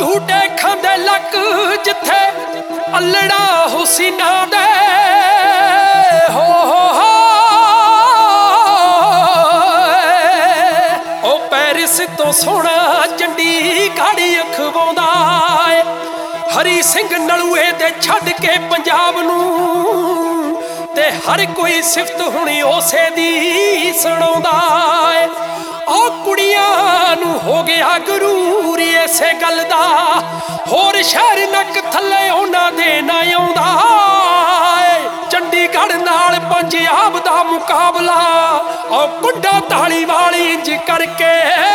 झूटे खांदे लक जिथे अल्लड़ा हुसीना दे हो ओ पैरिस तो सोहना चंडीगढ़ अखवाउंदा है। हरी सिंह नलूए ते छड्ड के पंजाब नूं ते हर कोई सिफत हुणी उसे दी सुणाउंदा है। ओ कुड़ियां नूं हो गया गुरूर इसे गल दा होर शहर नक थल्ले उन्हां दे ना आउंदा है। चंडीगढ़ नाल पंजाब दा मुकाबला ओ कुंडा ताली वाली इंज करके